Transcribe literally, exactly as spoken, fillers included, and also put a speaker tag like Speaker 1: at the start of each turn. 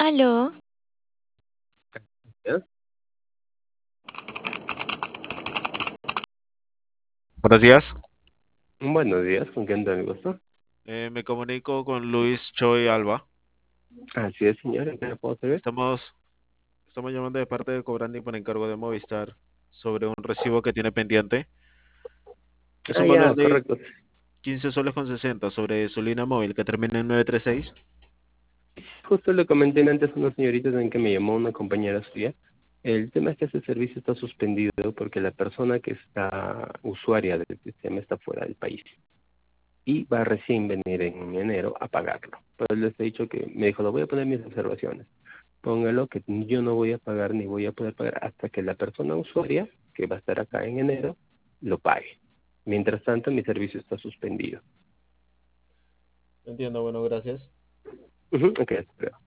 Speaker 1: Aló,
Speaker 2: ¿Ya?
Speaker 3: Buenos días.
Speaker 2: Buenos días, ¿con quién tengo el gusto?
Speaker 3: Eh, me comunico con Luis Choi Alba.
Speaker 2: Así es, señor, ¿en qué le puedo servir?
Speaker 3: Estamos, estamos llamando de parte de Cobrandi por encargo de Movistar sobre un recibo que tiene pendiente. Es
Speaker 2: Ah,
Speaker 3: un
Speaker 2: ya,
Speaker 3: valor de
Speaker 2: correcto.
Speaker 3: quince soles con sesenta sobre su línea móvil que termina en nueve tres seis.
Speaker 2: Justo le comenté antes a unos señoritas en que me llamó una compañera suya. El tema es que ese servicio está suspendido porque la persona que está usuaria del sistema está fuera del país y va a recién venir en enero a pagarlo. Pero les he dicho que me dijo, lo voy a poner en mis observaciones. Póngalo que yo no voy a pagar ni voy a poder pagar hasta que la persona usuaria, que va a estar acá en enero, lo pague. Mientras tanto, mi servicio está suspendido.
Speaker 3: Entiendo, bueno, gracias.
Speaker 2: Ujú, ok, espera.